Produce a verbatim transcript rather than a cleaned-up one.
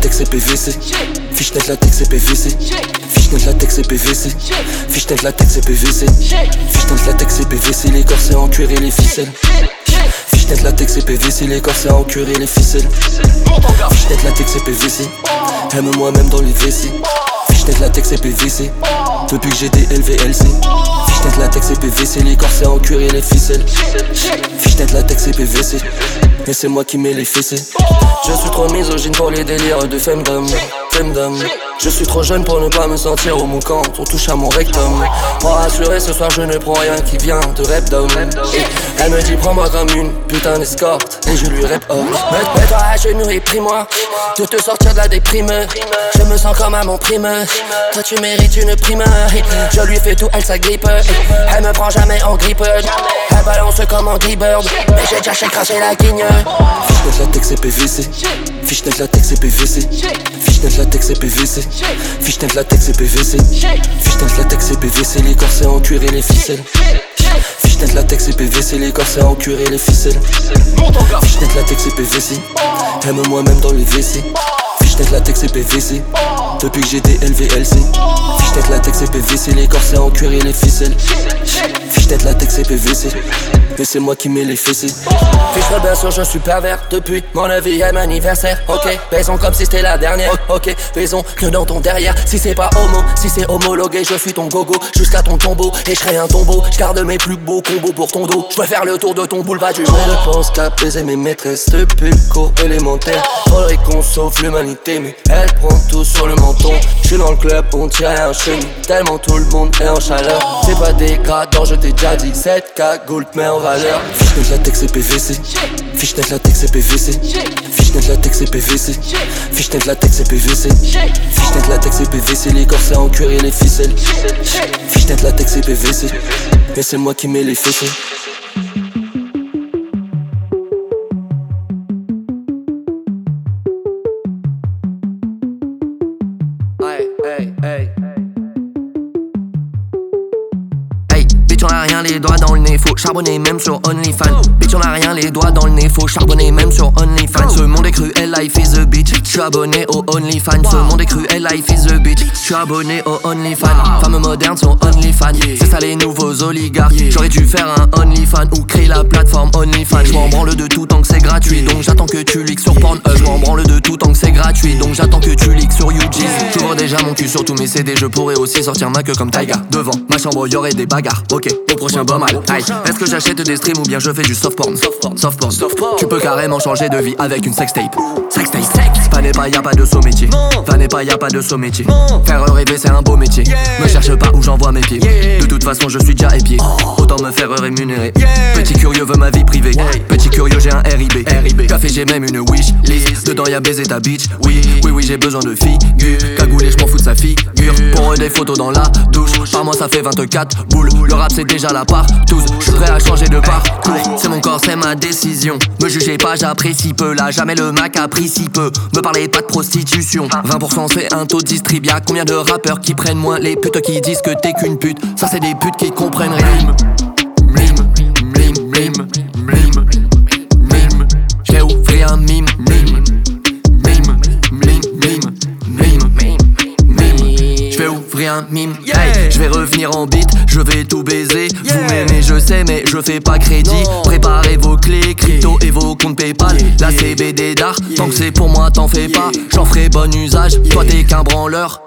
latex et P V C. Fishnet latex et P V C. Fishnet latex et P V C. Fishnet latex et P V C. Fishnet latex et P V C. Les corsets en cuir et les ficelles. Fishnet latex et P V C. Les corsets en cuir et les ficelles. Fishnet latex et P V C. Aime-moi même dans les W C. Fishnet latex et P V C. Depuis que j'ai des L V L C. Fishnet latex et P V C. Les corsets en cuir et les ficelles. Fishnet latex et P V C. Et c'est moi qui mets les fessées. Je suis trop misogyne pour les délires de femdom, femdom. Je suis trop jeune pour ne pas me sentir au mon camp. On touche à mon rectum. Pour rassurer ce soir je ne prends rien qui vient de Repdom. Elle me dit prends-moi comme une putain d'escorte. Et je lui réponds mets-toi à genoux et prie-moi de te sortir de la déprime. Je me sens comme à mon prime. Toi tu mérites une prime. Je lui fais tout, elle s'agrippe. Elle me prend jamais en grippe. Elle balance comme un Bird. Mais j'ai déjà craché la guigne. Fishnet latex et P V C. Fishnet latex et P V C. Fishnet latex et P V C. Fishnet latex et P V C. Fishnet latex et P V C. Les corsets en cuir et les ficelles. Fishnet latex et P V C. Les corsets en cuir et les ficelles. Fishnet latex et P V C. Aime-moi même dans les W C. Fishnet latex et P V C. Depuis que j'ai des L V L C. Fishnet latex et P V C. Les corsets en cuir et les ficelles. Fishnet latex et P V C. Mais c'est moi qui mets les fessées. Fiche bien sûr je suis pervers depuis mon neuvième anniversaire. Ok, baisons comme si c'était la dernière. Ok, baisons que dans ton derrière. Si c'est pas homo, si c'est homologué, je suis ton gogo jusqu'à ton tombeau. Et je serai un tombeau, je garde mes plus beaux combos pour ton dos. Je peux faire le tour de ton boulevard du monde. Je ne pense qu'à baiser mes maîtresses depuis le cours élémentaire. Faudrait qu'on sauve l'humanité, mais elle prend tout sur le menton. Je suis dans le club, on tire un chenille. Tellement tout le monde est en chaleur. C'est pas dégradant, je t'ai déjà dit. Cette cagoule te met en valeur. Fishnet latex et P V C. Fishnet latex et P V C. Fishnet latex et P V C. Fishnet latex et P V C. Fishnet latex et P V C. Les corsets en cuir et les ficelles. Fishnet latex et P V C. Et c'est moi qui mets les fessées. Hey, hey, hey, bitch on a rien les doigts dans le nez, faut charbonner même sur OnlyFans. Bitch on a rien les doigts dans le nez, faut charbonner même sur OnlyFans. Ce monde est cruel, life is a bitch. J'suis abonné au OnlyFans. Ce monde est cruel, life is a bitch. J'suis abonné au OnlyFans. Femmes modernes sont OnlyFans. C'est ça les nouveaux oligarques. J'aurais dû faire un OnlyFans ou créer la plateforme OnlyFans. J'm'en branle de tout tant que c'est gratuit, donc j'attends que tu leaks sur Pornhub. J'm'en branle de tout tant que c'est gratuit, donc j'attends que tu leaks sur U G. J'ouvre déjà mon cul sur tous mes C D. Je pourrais aussi sortir ma queue comme Taiga. Devant ma chambre y'aurait des bagarres. Ok, au prochain bon mal. Est-ce que j'achète des streams ou bien je fais du soft porn? Soft porn, soft porn. Tu peux carrément changer de vie avec une sextape. Sextape, sex. Pas n'est pas, y'a pas de saut métier. Pas n'est pas, y'a pas de saut métier. Faire rêver c'est un beau métier. Me cherche pas où j'envoie mes pieds. De toute façon je suis déjà épié. Autant me faire rémunérer. Petit curieux veut ma vie privée. Petit curieux j'ai un R I B. Café j'ai même une wish list. Dedans y'a baiser ta bitch. Oui, oui, oui j'ai besoin de figure. Cagoulé j'm'en fous de sa figure. Pour eux des photos dans la douche. Par mois ça fait vingt-quatre boules. Le rap c'est déjà la part tous. J'suis prêt à changer de parcours. C'est mon corps, c'est ma décision. Me jugez pas, j'apprécie peu. Là jamais le Mac a pris si peu. Me parlez pas de prostitution. vingt pour cent c'est un taux de distrib. Y'a combien de rappeurs qui prennent moins? Les putes qui disent que t'es qu'une pute. Ça c'est des putes qui comprennent rien. Mime, mime, mime, mime, mime. J'vais ouvrir un mime, mime, mime, mime, mime, mime, mime. J'vais ouvrir un mime. Hey, j'vais revenir en beat, je vais tout baiser. Vous m'aimez, je sais, mais je fais pas crédit. Préparez vos clés, crypto et vos comptes PayPal. La C B D d'art, tant que c'est pour moi, t'en fais pas. J'en ferai bon usage. Toi t'es qu'un branleur.